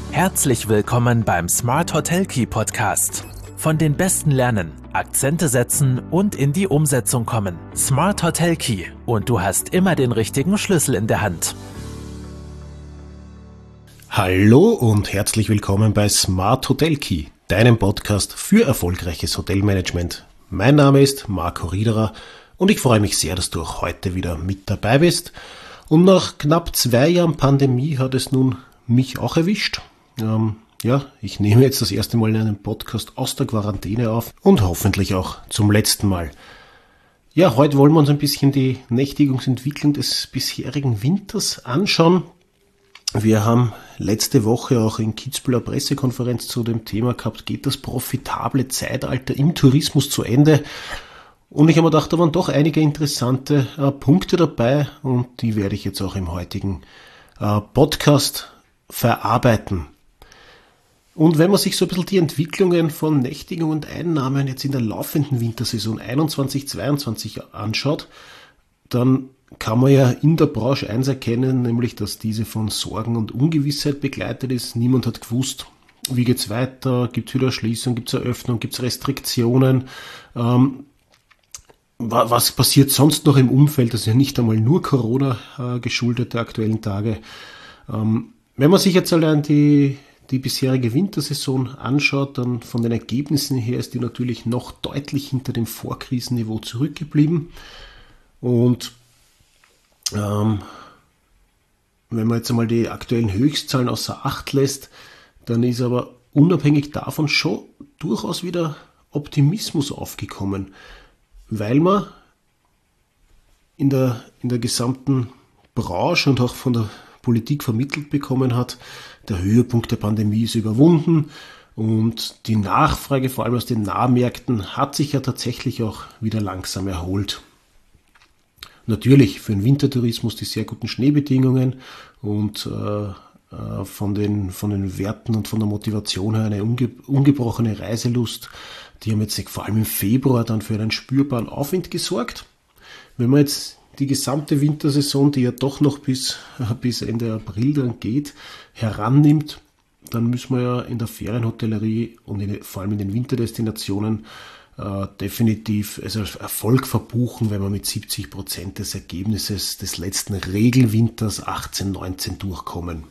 Herzlich willkommen beim Smart Hotel Key Podcast. Von den Besten lernen, Akzente setzen und in die Umsetzung kommen. Smart Hotel Key und du hast immer den richtigen Schlüssel in der Hand. Hallo und herzlich willkommen bei Smart Hotel Key, deinem Podcast für erfolgreiches Hotelmanagement. Mein Name ist Marco Riederer und ich freue mich sehr, dass du auch heute wieder mit dabei bist. Und nach knapp 2 Jahren Pandemie hat es nun mich auch erwischt. Ich nehme jetzt das erste Mal einen Podcast aus der Quarantäne auf und hoffentlich auch zum letzten Mal. Ja, heute wollen wir uns ein bisschen die Nächtigungsentwicklung des bisherigen Winters anschauen. Wir haben letzte Woche auch in Kitzbühel eine Pressekonferenz zu dem Thema gehabt, geht das profitable Zeitalter im Tourismus zu Ende? Und ich habe mir gedacht, da waren doch einige interessante Punkte dabei und die werde ich jetzt auch im heutigen Podcast verarbeiten. Und wenn man sich so ein bisschen die Entwicklungen von Nächtigung und Einnahmen jetzt in der laufenden Wintersaison 21/22 anschaut, dann kann man ja in der Branche eins erkennen, nämlich dass diese von Sorgen und Ungewissheit begleitet ist. Niemand hat gewusst, wie geht's weiter, gibt es wieder Schließung, gibt es Eröffnung, gibt es Restriktionen, was passiert sonst noch im Umfeld, das ist ja nicht einmal nur Corona geschuldet der aktuellen Tage. Wenn man sich jetzt allein die bisherige Wintersaison anschaut, dann von den Ergebnissen her ist die natürlich noch deutlich hinter dem Vorkrisenniveau zurückgeblieben. Und wenn man jetzt einmal die aktuellen Höchstzahlen außer Acht lässt, dann ist aber unabhängig davon schon durchaus wieder Optimismus aufgekommen, weil man in der gesamten Branche und auch von der Politik vermittelt bekommen hat, der Höhepunkt der Pandemie ist überwunden und die Nachfrage, vor allem aus den Nahmärkten, hat sich ja tatsächlich auch wieder langsam erholt. Natürlich für den Wintertourismus die sehr guten Schneebedingungen und von den Werten und von der Motivation her eine ungebrochene Reiselust, die haben jetzt vor allem im Februar dann für einen spürbaren Aufwind gesorgt. Wenn man jetzt die gesamte Wintersaison, die ja doch noch bis Ende April dann geht, herannimmt, dann müssen wir ja in der Ferienhotellerie und vor allem in den Winterdestinationen definitiv Erfolg verbuchen, wenn wir mit 70% des Ergebnisses des letzten Regelwinters 18/19 durchkommen.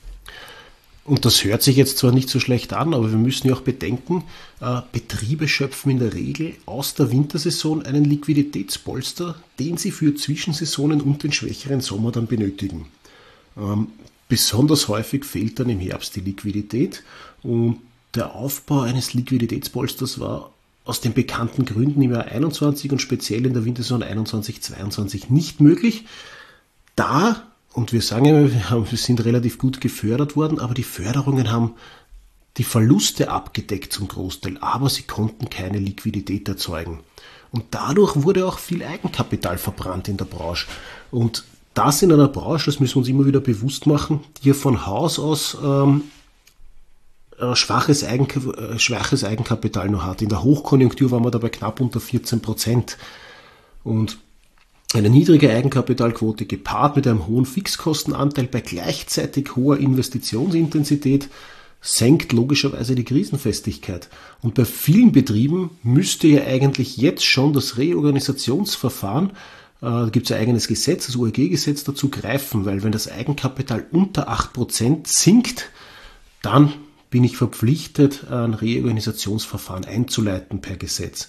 Und das hört sich jetzt zwar nicht so schlecht an, aber wir müssen ja auch bedenken, Betriebe schöpfen in der Regel aus der Wintersaison einen Liquiditätspolster, den sie für Zwischensaisonen und den schwächeren Sommer dann benötigen. Besonders häufig fehlt dann im Herbst die Liquidität und der Aufbau eines Liquiditätspolsters war aus den bekannten Gründen im Jahr 21 und speziell in der Wintersaison 21/22 nicht möglich, und wir sagen ja, wir sind relativ gut gefördert worden, aber die Förderungen haben die Verluste abgedeckt zum Großteil, aber sie konnten keine Liquidität erzeugen. Und dadurch wurde auch viel Eigenkapital verbrannt in der Branche. Und das in einer Branche, das müssen wir uns immer wieder bewusst machen, die ja von Haus aus schwaches Eigenkapital noch hat. In der Hochkonjunktur waren wir dabei knapp unter 14%. Und eine niedrige Eigenkapitalquote gepaart mit einem hohen Fixkostenanteil bei gleichzeitig hoher Investitionsintensität senkt logischerweise die Krisenfestigkeit. Und bei vielen Betrieben müsste ja eigentlich jetzt schon das Reorganisationsverfahren, da gibt es ein eigenes Gesetz, das OEG-Gesetz dazu greifen, weil wenn das Eigenkapital unter 8% sinkt, dann bin ich verpflichtet, ein Reorganisationsverfahren einzuleiten per Gesetz.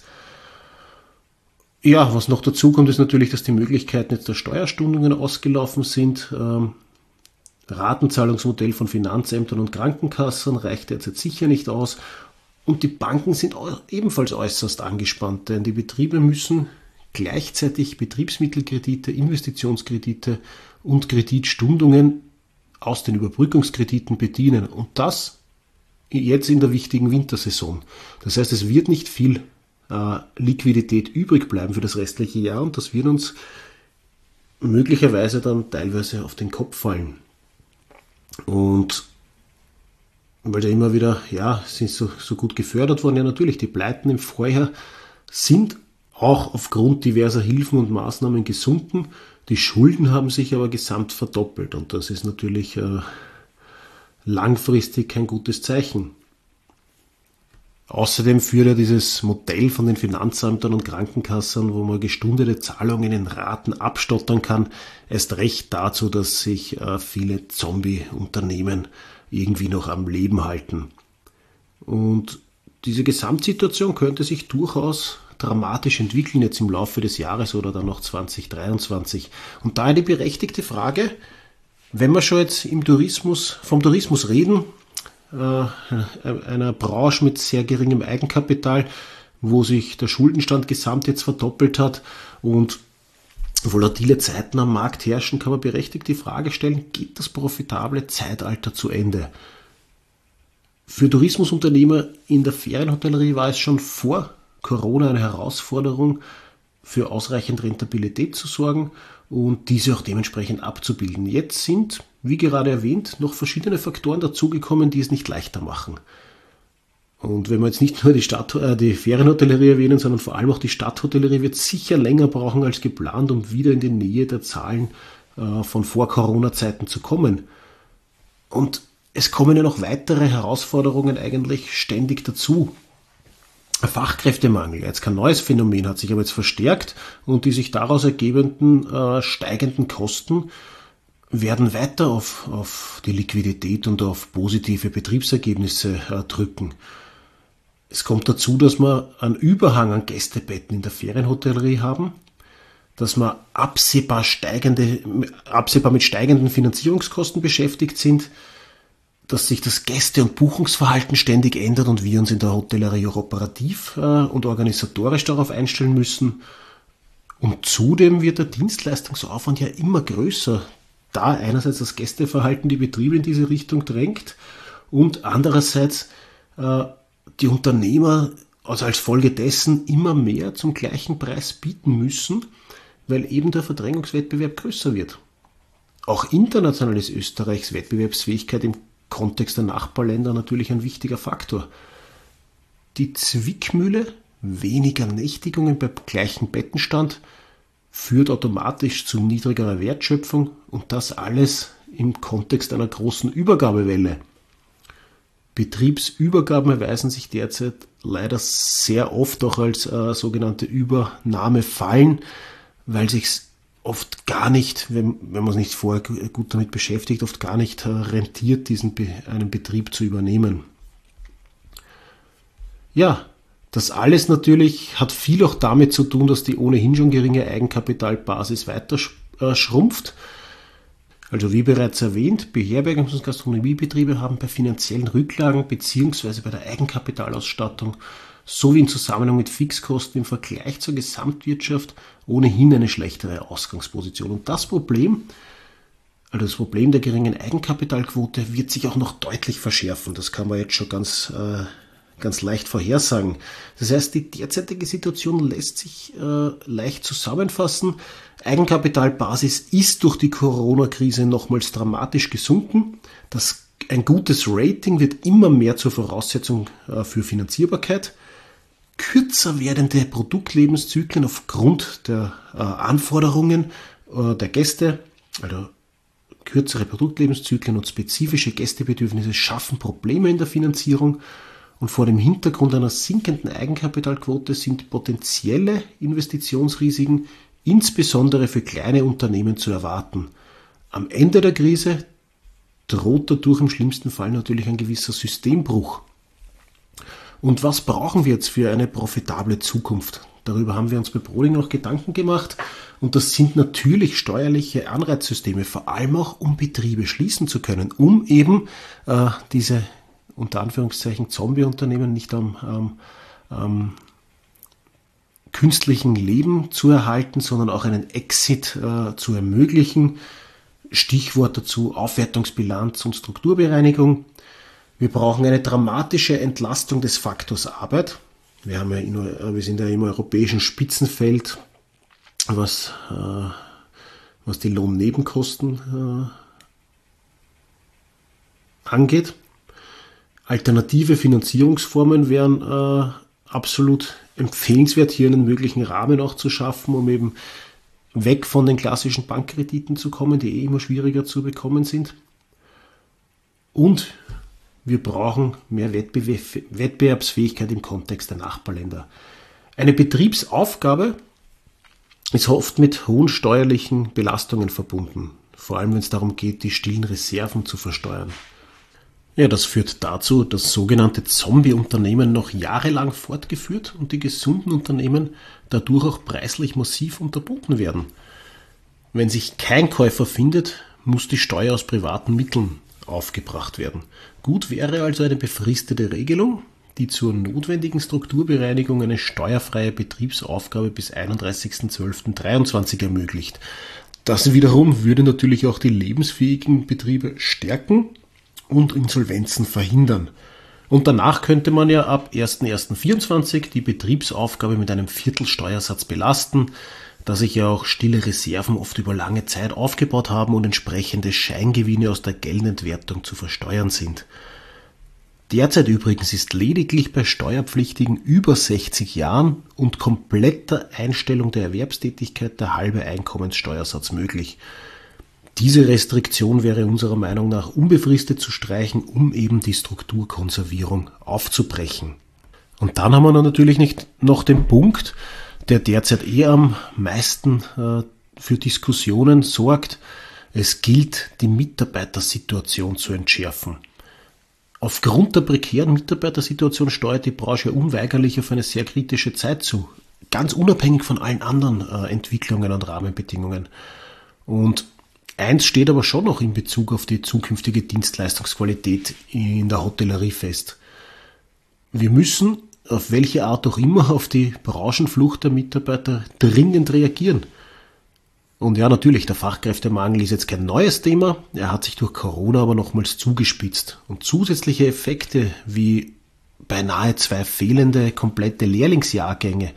Ja, was noch dazu kommt, ist natürlich, dass die Möglichkeiten jetzt der Steuerstundungen ausgelaufen sind. Ratenzahlungsmodell von Finanzämtern und Krankenkassen reicht derzeit sicher nicht aus. Und die Banken sind ebenfalls äußerst angespannt, denn die Betriebe müssen gleichzeitig Betriebsmittelkredite, Investitionskredite und Kreditstundungen aus den Überbrückungskrediten bedienen. Und das jetzt in der wichtigen Wintersaison. Das heißt, es wird nicht viel Liquidität übrig bleiben für das restliche Jahr und das wird uns möglicherweise dann teilweise auf den Kopf fallen. Und weil da immer wieder, sind so gut gefördert worden, ja natürlich, die Pleiten im Vorjahr sind auch aufgrund diverser Hilfen und Maßnahmen gesunken. Die Schulden haben sich aber gesamt verdoppelt und das ist natürlich langfristig kein gutes Zeichen. Außerdem führt ja dieses Modell von den Finanzämtern und Krankenkassen, wo man gestundete Zahlungen in Raten abstottern kann, erst recht dazu, dass sich viele Zombie-Unternehmen irgendwie noch am Leben halten. Und diese Gesamtsituation könnte sich durchaus dramatisch entwickeln jetzt im Laufe des Jahres oder dann noch 2023. Und daher die berechtigte Frage, wenn wir schon jetzt vom Tourismus reden, einer Branche mit sehr geringem Eigenkapital, wo sich der Schuldenstand gesamt jetzt verdoppelt hat und volatile Zeiten am Markt herrschen, kann man berechtigt die Frage stellen, geht das profitable Zeitalter zu Ende? Für Tourismusunternehmer in der Ferienhotellerie war es schon vor Corona eine Herausforderung, für ausreichend Rentabilität zu sorgen und diese auch dementsprechend abzubilden. Jetzt sind, wie gerade erwähnt, noch verschiedene Faktoren dazugekommen, die es nicht leichter machen. Und wenn wir jetzt nicht nur die Ferienhotellerie erwähnen, sondern vor allem auch die Stadthotellerie, wird sicher länger brauchen als geplant, um wieder in die Nähe der Zahlen von Vor-Corona-Zeiten zu kommen. Und es kommen ja noch weitere Herausforderungen eigentlich ständig dazu. Fachkräftemangel, jetzt kein neues Phänomen, hat sich aber jetzt verstärkt und die sich daraus ergebenden steigenden Kosten werden weiter auf die Liquidität und auf positive Betriebsergebnisse drücken. Es kommt dazu, dass wir einen Überhang an Gästebetten in der Ferienhotellerie haben, dass wir absehbar mit steigenden Finanzierungskosten beschäftigt sind, dass sich das Gäste- und Buchungsverhalten ständig ändert und wir uns in der Hotellerie auch operativ und organisatorisch darauf einstellen müssen. Und zudem wird der Dienstleistungsaufwand ja immer größer, da einerseits das Gästeverhalten die Betriebe in diese Richtung drängt und andererseits die Unternehmer also als Folge dessen immer mehr zum gleichen Preis bieten müssen, weil eben der Verdrängungswettbewerb größer wird. Auch international ist Österreichs Wettbewerbsfähigkeit im Kontext der Nachbarländer natürlich ein wichtiger Faktor. Die Zwickmühle, weniger Nächtigungen bei gleichem Bettenstand, führt automatisch zu niedrigerer Wertschöpfung und das alles im Kontext einer großen Übergabewelle. Betriebsübergaben erweisen sich derzeit leider sehr oft auch als sogenannte Übernahmefallen, weil sich oft gar nicht, wenn man sich nicht vorher gut damit beschäftigt, oft gar nicht rentiert, einen Betrieb zu übernehmen. Ja, das alles natürlich hat viel auch damit zu tun, dass die ohnehin schon geringe Eigenkapitalbasis weiter schrumpft. Also wie bereits erwähnt, Beherbergungs- und Gastronomiebetriebe haben bei finanziellen Rücklagen bzw. bei der Eigenkapitalausstattung sowie im Zusammenhang mit Fixkosten im Vergleich zur Gesamtwirtschaft ohnehin eine schlechtere Ausgangsposition. Und das Problem der geringen Eigenkapitalquote wird sich auch noch deutlich verschärfen. Das kann man jetzt schon ganz leicht vorhersagen. Das heißt, die derzeitige Situation lässt sich leicht zusammenfassen. Eigenkapitalbasis ist durch die Corona-Krise nochmals dramatisch gesunken. Ein gutes Rating wird immer mehr zur Voraussetzung für Finanzierbarkeit. Kürzer werdende Produktlebenszyklen aufgrund der Anforderungen der Gäste, also kürzere Produktlebenszyklen und spezifische Gästebedürfnisse schaffen Probleme in der Finanzierung. Und vor dem Hintergrund einer sinkenden Eigenkapitalquote sind potenzielle Investitionsrisiken insbesondere für kleine Unternehmen zu erwarten. Am Ende der Krise droht dadurch im schlimmsten Fall natürlich ein gewisser Systembruch. Und was brauchen wir jetzt für eine profitable Zukunft? Darüber haben wir uns bei Broding noch Gedanken gemacht. Und das sind natürlich steuerliche Anreizsysteme, vor allem auch um Betriebe schließen zu können, um eben diese unter Anführungszeichen Zombie-Unternehmen nicht am künstlichen Leben zu erhalten, sondern auch einen Exit zu ermöglichen. Stichwort dazu Aufwertungsbilanz und Strukturbereinigung. Wir brauchen eine dramatische Entlastung des Faktors Arbeit. Wir sind ja im europäischen Spitzenfeld, was die Lohnnebenkosten angeht. Alternative Finanzierungsformen wären absolut empfehlenswert, hier einen möglichen Rahmen auch zu schaffen, um eben weg von den klassischen Bankkrediten zu kommen, die immer schwieriger zu bekommen sind. und wir brauchen mehr Wettbewerbsfähigkeit im Kontext der Nachbarländer. Eine Betriebsaufgabe ist oft mit hohen steuerlichen Belastungen verbunden, vor allem wenn es darum geht, die stillen Reserven zu versteuern. Ja, das führt dazu, dass sogenannte Zombie-Unternehmen noch jahrelang fortgeführt und die gesunden Unternehmen dadurch auch preislich massiv unterbunden werden. Wenn sich kein Käufer findet, muss die Steuer aus privaten Mitteln aufgebracht werden. Gut wäre also eine befristete Regelung, die zur notwendigen Strukturbereinigung eine steuerfreie Betriebsaufgabe bis 31.12.23 ermöglicht. Das wiederum würde natürlich auch die lebensfähigen Betriebe stärken und Insolvenzen verhindern. Und danach könnte man ja ab 1.1.24 die Betriebsaufgabe mit einem Viertelsteuersatz belasten, da sich ja auch stille Reserven oft über lange Zeit aufgebaut haben und entsprechende Scheingewinne aus der Geldentwertung zu versteuern sind. Derzeit übrigens ist lediglich bei Steuerpflichtigen über 60 Jahren und kompletter Einstellung der Erwerbstätigkeit der halbe Einkommenssteuersatz möglich. Diese Restriktion wäre unserer Meinung nach unbefristet zu streichen, um eben die Strukturkonservierung aufzubrechen. Und dann haben wir natürlich nicht noch den Punkt, der derzeit am meisten für Diskussionen sorgt. Es gilt, die Mitarbeitersituation zu entschärfen. Aufgrund der prekären Mitarbeitersituation steuert die Branche unweigerlich auf eine sehr kritische Zeit zu, ganz unabhängig von allen anderen Entwicklungen und Rahmenbedingungen. Und eins steht aber schon noch in Bezug auf die zukünftige Dienstleistungsqualität in der Hotellerie fest. Wir müssen, auf welche Art auch immer, auf die Branchenflucht der Mitarbeiter dringend reagieren. Und ja, natürlich, der Fachkräftemangel ist jetzt kein neues Thema, er hat sich durch Corona aber nochmals zugespitzt. Und zusätzliche Effekte wie beinahe 2 fehlende komplette Lehrlingsjahrgänge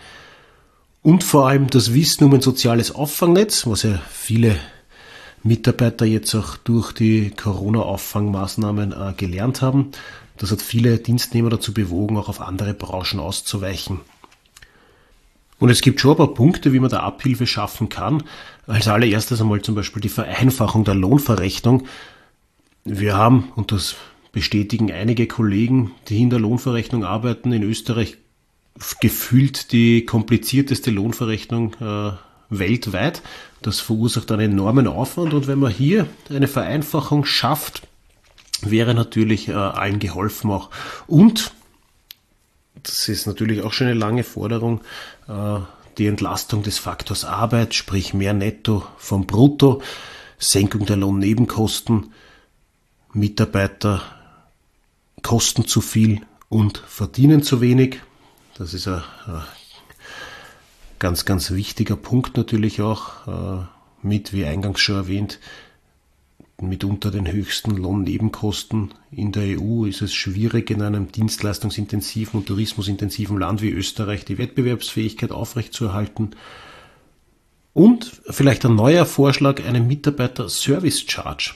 und vor allem das Wissen um ein soziales Auffangnetz, was ja viele Mitarbeiter jetzt auch durch die Corona-Auffangmaßnahmen gelernt haben, das hat viele Dienstnehmer dazu bewogen, auch auf andere Branchen auszuweichen. Und es gibt schon ein paar Punkte, wie man da Abhilfe schaffen kann. Als allererstes einmal zum Beispiel die Vereinfachung der Lohnverrechnung. Wir haben, und das bestätigen einige Kollegen, die in der Lohnverrechnung arbeiten, in Österreich gefühlt die komplizierteste Lohnverrechnung weltweit. Das verursacht einen enormen Aufwand und wenn man hier eine Vereinfachung schafft, wäre natürlich allen geholfen auch. Und das ist natürlich auch schon eine lange Forderung, die Entlastung des Faktors Arbeit, sprich mehr Netto vom Brutto, Senkung der Lohnnebenkosten, Mitarbeiter kosten zu viel und verdienen zu wenig. Das ist ein ganz, ganz wichtiger Punkt natürlich auch, mit, wie eingangs schon erwähnt, mitunter den höchsten Lohnnebenkosten in der EU ist es schwierig, in einem dienstleistungsintensiven und tourismusintensiven Land wie Österreich die Wettbewerbsfähigkeit aufrechtzuerhalten. Und vielleicht ein neuer Vorschlag, eine Mitarbeiter-Service-Charge.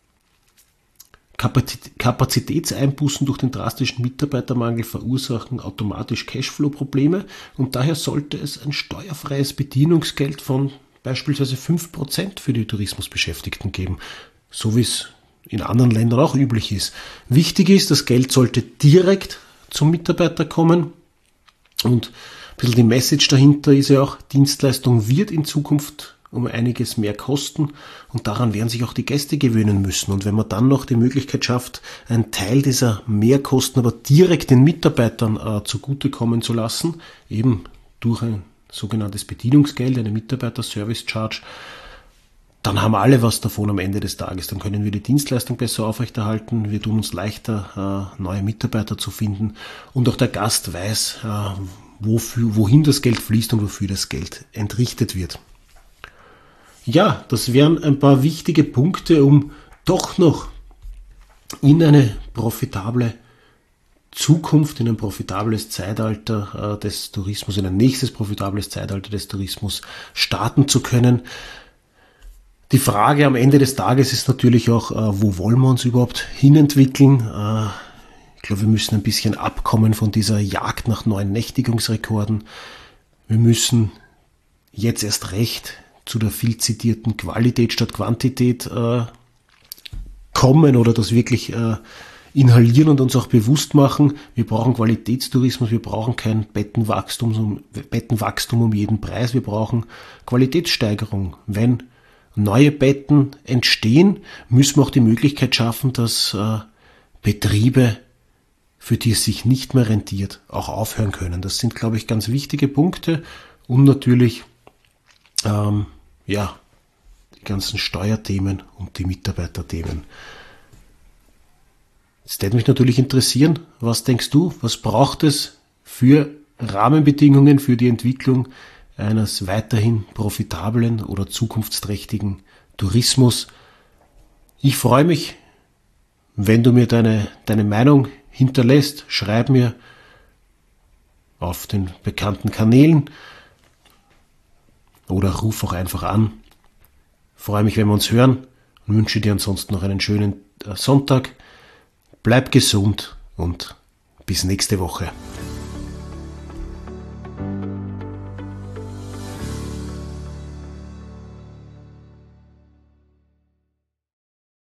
Kapazitätseinbußen durch den drastischen Mitarbeitermangel verursachen automatisch Cashflow-Probleme und daher sollte es ein steuerfreies Bedienungsgeld von beispielsweise 5% für die Tourismusbeschäftigten geben, so wie es in anderen Ländern auch üblich ist. Wichtig ist, das Geld sollte direkt zum Mitarbeiter kommen und ein bisschen die Message dahinter ist ja auch, Dienstleistung wird in Zukunft um einiges mehr kosten und daran werden sich auch die Gäste gewöhnen müssen. Und wenn man dann noch die Möglichkeit schafft, einen Teil dieser Mehrkosten aber direkt den Mitarbeitern zugutekommen zu lassen, eben durch ein sogenanntes Bedienungsgeld, eine Mitarbeiter-Service-Charge, dann haben alle was davon am Ende des Tages. Dann können wir die Dienstleistung besser aufrechterhalten, wir tun uns leichter, neue Mitarbeiter zu finden und auch der Gast weiß, wohin das Geld fließt und wofür das Geld entrichtet wird. Ja, das wären ein paar wichtige Punkte, um doch noch in eine profitable Zukunft, in ein profitables Zeitalter des Tourismus, in ein nächstes profitables Zeitalter des Tourismus starten zu können. Die Frage am Ende des Tages ist natürlich auch, wo wollen wir uns überhaupt hinentwickeln? Ich glaube, wir müssen ein bisschen abkommen von dieser Jagd nach neuen Nächtigungsrekorden. Wir müssen jetzt erst recht zu der viel zitierten Qualität statt Quantität bekommen oder das wirklich inhalieren und uns auch bewusst machen. Wir brauchen Qualitätstourismus, wir brauchen kein Bettenwachstum um jeden Preis, wir brauchen Qualitätssteigerung. Wenn neue Betten entstehen, müssen wir auch die Möglichkeit schaffen, dass Betriebe, für die es sich nicht mehr rentiert, auch aufhören können. Das sind, glaube ich, ganz wichtige Punkte. Und natürlich die ganzen Steuerthemen und die Mitarbeiterthemen. Es würde mich natürlich interessieren, was denkst du, was braucht es für Rahmenbedingungen für die Entwicklung eines weiterhin profitablen oder zukunftsträchtigen Tourismus? Ich freue mich, wenn du mir deine Meinung hinterlässt. Schreib mir auf den bekannten Kanälen oder ruf auch einfach an. Ich freue mich, wenn wir uns hören und wünsche dir ansonsten noch einen schönen Sonntag. Bleib gesund und bis nächste Woche.